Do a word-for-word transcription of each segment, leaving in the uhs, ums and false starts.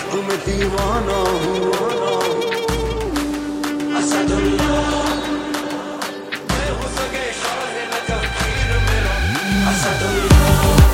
عشق में दीवाना हूँ असदुल्लाह मैं हो सके शाह तकदीर मेरा असदुल्लाह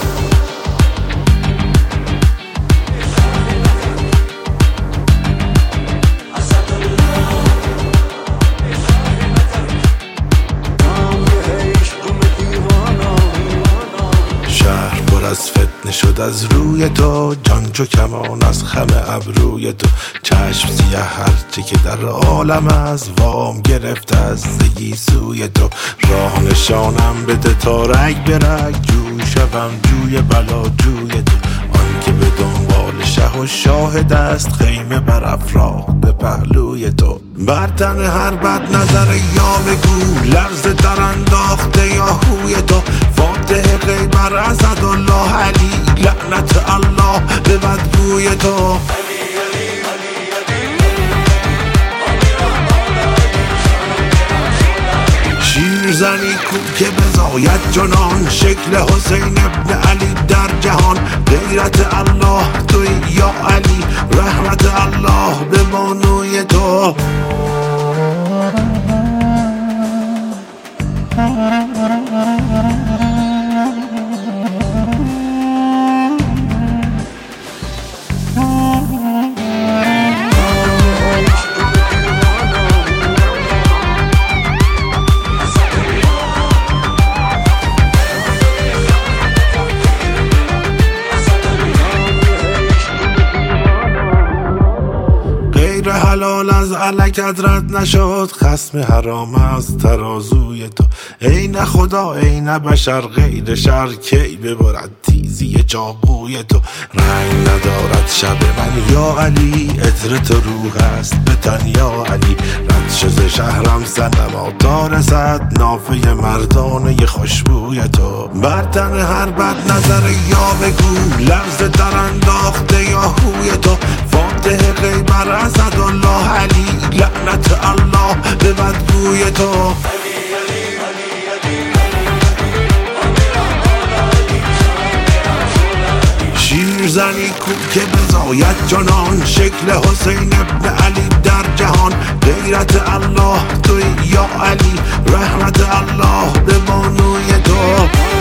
از فتنه شد از روی تو، جان چو کمان از خم ابروی تو. چشم سیه هرچه که در عالم از وام گرفت از زگی سوی تو. راه نشانم بده تا رگ به رگ، جوی شوم جوی بلا جوی تو. آن که به دنبال شه و شاهد است، خیمه بر افراخته پهلوی تو. بر تن هر بد نظر یا بگو، لرز در انداخته یا هوی تو. فاتح غیبر اسدالله علی، لعنت الله به بدگوی تو. شیرزنی کو که بزاید جنان، شکل حسین ابن علی در جهان. غیرت الله توی یا علی، رحمت الله به بانوی تو. حلال از علکت رد نشد، خصم حرام از ترازوی تو. ای نه خدا ای نه بشر، غیر شر کی ببرد تیزی چاقوی تو. رنگ ندارد شب من یا علی، عطر تو روح است به تن یا علی. رد شد شهرم صنما تا رسد، نافه مردانه خوشبوی تو. بر تن هر بد نظر یا بگو، لرز در انداخته یا هوی تو. فاتح غیبر اسدالله علی، لعنت الله به بدگوی تو. شیرزنی کو که بزاید جنان، شکل حسین ابن علی در جهان. غیرت الله توی یا علی، رحمت الله به بانوی تو.